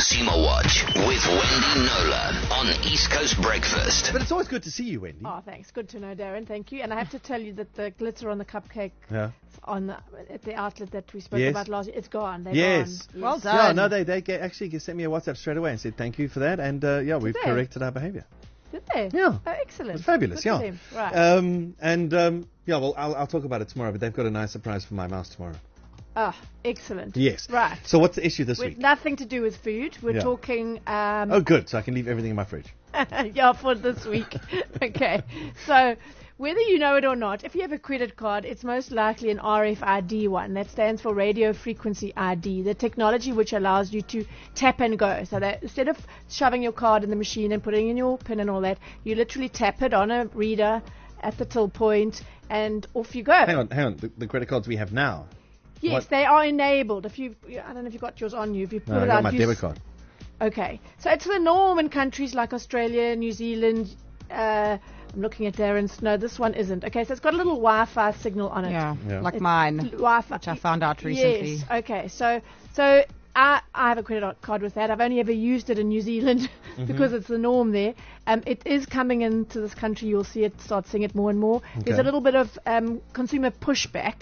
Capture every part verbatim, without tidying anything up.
Consumer Watch with Wendy Nola on East Coast Breakfast. But it's always good to see you, Wendy. Oh, thanks. Good to know, Darren. Thank you. And I have to tell you that the glitter on the cupcake Yeah. on the, at the outlet that we spoke Yes. about last year, it's gone. They're Yes. gone. Well Yes. done. Yeah, no, they they get, actually sent me a WhatsApp straight away and said thank you for that, and uh, yeah, we've they? corrected our behaviour. Did they? Yeah. Oh, excellent. It's fabulous, Good for yeah. them. Right. Um, and um, yeah, well, I'll, I'll talk about it tomorrow. But they've got a nice surprise for my mouse tomorrow. Ah, excellent. Yes. Right. So what's the issue this With week? nothing to do with food. We're Yeah. talking. Um, Oh, good. So I can leave everything in my fridge. yeah, for this week. Okay. So, whether you know it or not, if you have a credit card, it's most likely an R F I D one. That stands for Radio Frequency I D, the technology which allows you to tap and go. So that instead of shoving your card in the machine and putting in your PIN and all that, you literally tap it on a reader at the till point and off you go. Hang on, hang on. The, the credit cards we have now. Yes, What? they are enabled. If you, I don't know if you've got yours on you. If you pull No, I it got out, my you debit s- card. Okay, so it's the norm in countries like Australia, New Zealand. Uh, I'm looking at Darren's. No, this one isn't. Okay, so it's got a little Wi-Fi signal on it. Yeah, Yeah. like It's mine, Wi-Fi. which I found out recently. Yes. Okay. So, so I, I have a credit card with that. I've only ever used it in New Zealand because it's the norm there. Um, it is coming into this country. You'll see it, start seeing it more and more. There's Okay. a little bit of um, consumer pushback.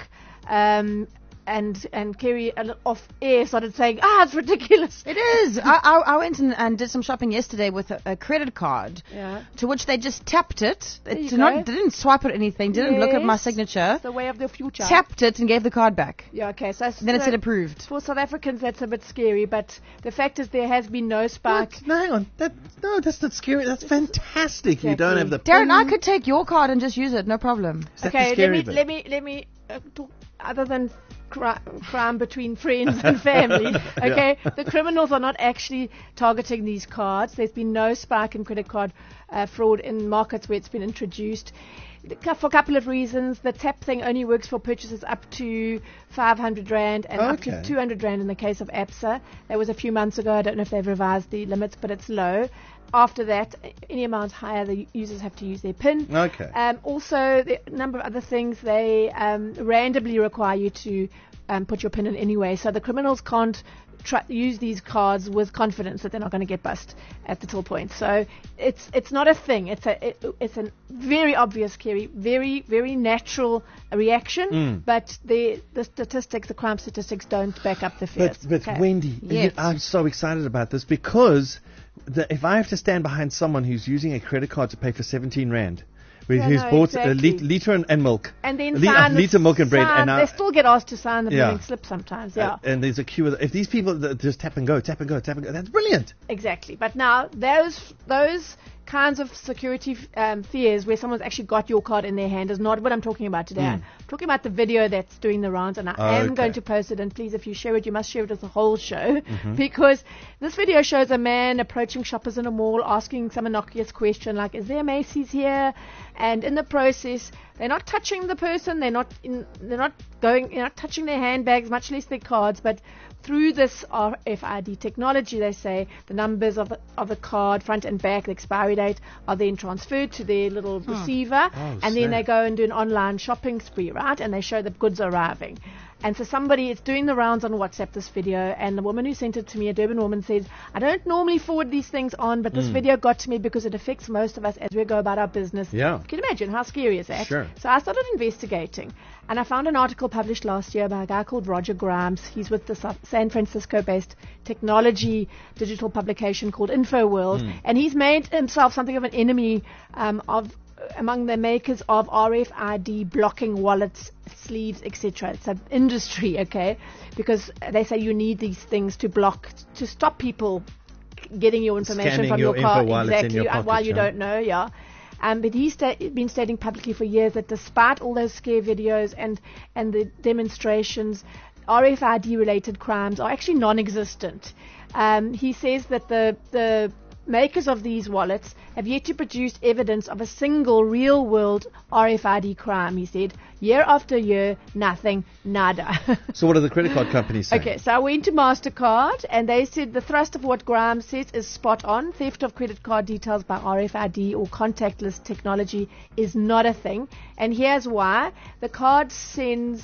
Um, and and Kerry a little off air started saying, ah, it's ridiculous. It is. I, I, I went and, and did some shopping yesterday with a, a credit card, Yeah. to which they just tapped it. It you did go. not, didn't swipe at anything, didn't look at my Yes. signature, It's the way of the future. tapped it and gave the card back. Yeah. Okay. So Then it so said approved. for South Africans, that's a bit scary. But the fact is, there has been no spike. What? No, hang on. That, no, that's not scary. That's fantastic. You don't have the Darren, PIN. I could take your card and just use it, no problem. Is that the Okay, let scary me, bit? let me let me uh, talk other than cri- crime between friends and family. Okay, the criminals are not actually targeting these cards. There's been no spike in credit card uh, fraud in markets where it's been introduced. For a couple of reasons, the tap thing only works for purchases up to five hundred rand and up Okay. to two hundred rand in the case of ABSA. That was a few months ago. I don't know if they've revised the limits, but it's low. After that, any amount higher, the users have to use their PIN. Okay. Um, also, the number of other things, they um, randomly require you to um, put your PIN in anyway. So the criminals can't try, use these cards with confidence that they're not going to get bust at the till point. So it's it's not a thing. It's a it, it's a very obvious, Kerry, very very natural reaction. Mm. But the the statistics, the crime statistics, don't back up the fears. But, but Okay. Wendy, Yes. you- I'm so excited about this because the, if I have to stand behind someone who's using a credit card to pay for seventeen rand, who- Yeah, who's no, bought exactly. a lit- liter and, and milk, And then a li- sign a the liter milk and bread, sign- and now, they still get asked to sign the Yeah. billing slip sometimes. Yeah. uh, and there's a queue. Of, if these people that just tap and go, tap and go, tap and go, that's brilliant. Exactly. But now those those kinds of security um, fears where someone's actually got your card in their hand is not what I'm talking about today. I'm talking about the video that's doing the rounds, and I am Okay. going to post it. And please, if you share it, you must share it with the whole show because this video shows a man approaching shoppers in a mall, asking some innocuous question like, "Is there Macy's here?" And in the process, they're not touching the person. They're not in, they're not going. They're not touching their handbags, much less their cards, but through this R F I D technology, they say the numbers of the, of the card, front and back, the expiry date, are then transferred to their little receiver, Oh, and then they snap. go and do an online shopping spree, right? And they show the goods arriving. And so somebody is doing the rounds on WhatsApp, this video, and the woman who sent it to me, a Durban woman, says, I don't normally forward these things on, but this Mm. video got to me because it affects most of us as we go about our business. Yeah. Can you imagine how scary is that? Sure. So I started investigating, and I found an article published last year by a guy called Roger Grimes. He's with the Sa- San Francisco-based technology digital publication called InfoWorld, and he's made himself something of an enemy um, of among the makers of R F I D blocking wallets, sleeves, et cetera. It's an industry, okay, because they say you need these things to block, to stop people getting your information Scanning from your your, car info while it's in exactly your uh, pocket, while you yeah. don't know, yeah. Um, but he's sta- been stating publicly for years that despite all those scare videos and, and the demonstrations, R F I D-related crimes are actually non-existent. Um, he says that the the makers of these wallets have yet to produce evidence of a single real-world R F I D crime, he said. Year after year, nothing, nada. So what are the credit card companies saying? Okay, so I went to MasterCard, and they said the thrust of what Grimes says is spot on. Theft of credit card details by R F I D or contactless technology is not a thing. And here's why. The card sends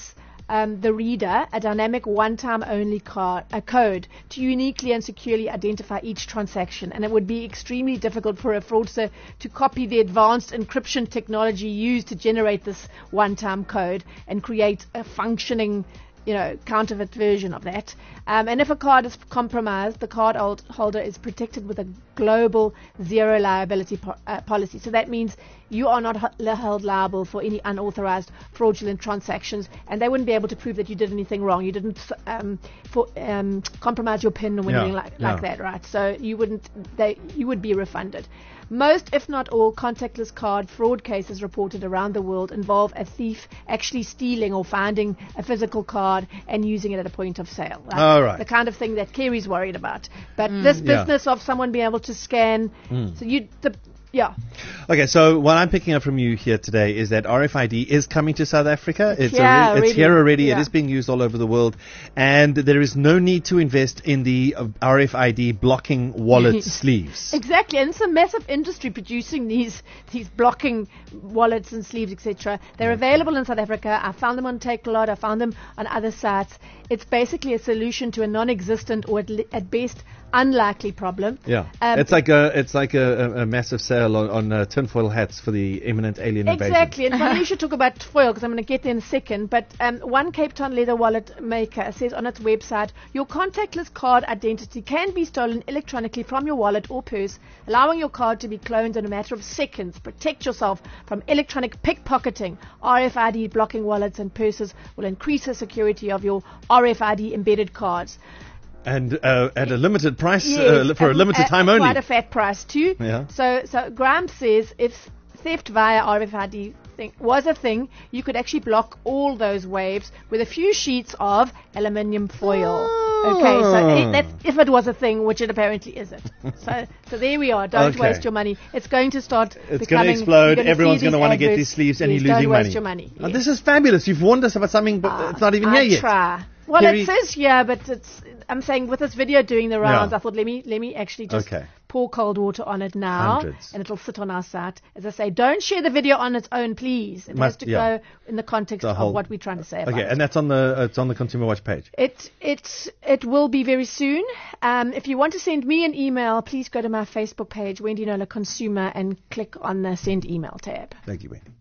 um, the reader a dynamic one-time only card, a code to uniquely and securely identify each transaction, and it would be extremely difficult for a fraudster to copy the advanced encryption technology used to generate this one-time code and create a functioning, you know, counterfeit version of that. Um, and if a card is compromised, the card hold- holder is protected with a global zero liability po- uh, policy. So that means you are not h- held liable for any unauthorized fraudulent transactions, and they wouldn't be able to prove that you did anything wrong. You didn't um, for, um, compromise your PIN or anything Yeah, like, like yeah. that, right? So you wouldn't, they, you would be refunded. Most, if not all, contactless card fraud cases reported around the world involve a thief actually stealing or finding a physical card and using it at a point of sale. Right? All right. The kind of thing that Kerry's worried about. But this Yeah. business of someone being able to scan, so you, the, yeah, Okay, so what I'm picking up from you here today is that R F I D is coming to South Africa. It's, here already, it's already. here already. It Yeah. is being used all over the world. And there is no need to invest in the uh, R F I D blocking wallet sleeves. exactly. And it's a massive industry producing these these blocking wallets and sleeves, et cetera. They're available in South Africa. I found them on Takealot. I found them on other sites. It's basically a solution to a non-existent or at, li- at best unlikely problem. Yeah, Um, it's like a it's like a, a, a massive sale on, on uh, tinfoil hats for the imminent alien invasion. Exactly, and funny you should talk about foil because I'm going to get there in a second. But um, one Cape Town leather wallet maker says on its website, your contactless card identity can be stolen electronically from your wallet or purse, allowing your card to be cloned in a matter of seconds. Protect yourself from electronic pickpocketing. R F I D blocking wallets and purses will increase the security of your R F I D embedded cards. And uh, at a limited price, Yes, uh, for a and limited at time only. Quite a fat price too. Yeah. So, so Graham says if theft via R F I D thing was a thing, you could actually block all those waves with a few sheets of aluminium foil. Oh. Okay, so it, that's if it was a thing, which it apparently isn't. so, so there we are. Don't Okay. waste your money. It's going to start. It's going to becoming- explode. you're gonna Everyone's see going to these want to get adverts. these sleeves, and Yes, you're losing don't money. waste your money. Oh, Yes. this is fabulous. You've warned us about something, but Uh, it's not even I here yet. Try. Well, Kerry- it says here, but it's. I'm saying with this video doing the rounds, Yeah. I thought let me let me actually just Okay. pour cold water on it now, Hundreds. and it'll sit on our site. As I say, don't share the video on its own, please. It Must- has to yeah. go in the context The whole- of what we're trying to say about Okay, it. and that's on the uh, it's on the Consumer Watch page. It it it will be very soon. Um, if you want to send me an email, please go to my Facebook page, Wendy Nola Consumer, and click on the send email tab. Thank you, Wendy.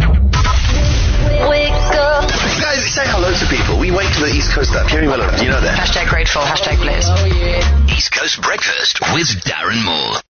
Guys, say hello to people. We wake to the East Coast up. Kerry Miller, do you know that? Hashtag grateful, hashtag blessed. East Coast Breakfast with Darren Moore.